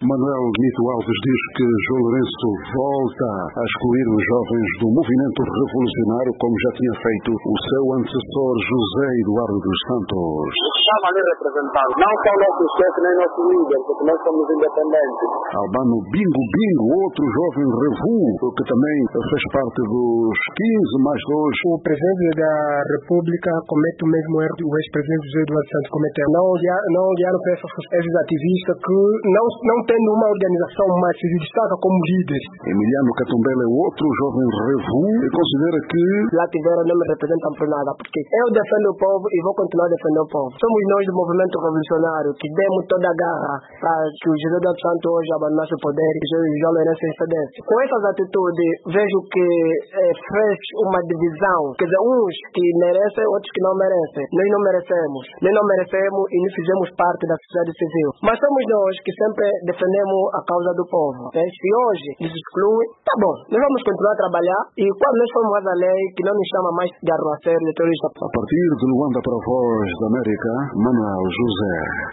Manuel Nito Alves diz que João Lourenço volta a excluir os jovens do movimento revolucionário, como já tinha feito o seu antecessor José Eduardo dos Santos. Estava ali representado, não só o nosso chefe nem nosso líder, porque nós somos independentes. Albano Bingo Bingo, outro jovem revu, que também fez parte dos 15 mais 2. O presidente da República comete o mesmo erro que o ex-presidente José Eduardo Santos cometeu. Não olharam para esses ativistas que, não tendo uma organização mais, se destaca como líderes. Emiliano Catumbela é outro jovem revu e considera que lá tiveram não me representam por nada, porque eu defendo o povo e vou continuar defendendo o povo. Somos nós do movimento revolucionário que demos toda a garra para que o José Eduardo Santos hoje abandonasse o poder e o João Lourenço cedesse. Com essas atitudes, vejo que fez uma divisão, quer dizer, uns que merecem, outros que não merecem. Nós não merecemos e não fizemos parte da sociedade civil. Mas somos nós que sempre defendemos a causa do povo. Se hoje nos exclui, tá bom, nós vamos continuar a trabalhar e quando nós formos a lei, que não nos chama mais de arruaceiro, de terrorista. A partir de Luanda para a Voz da América, Manuel José.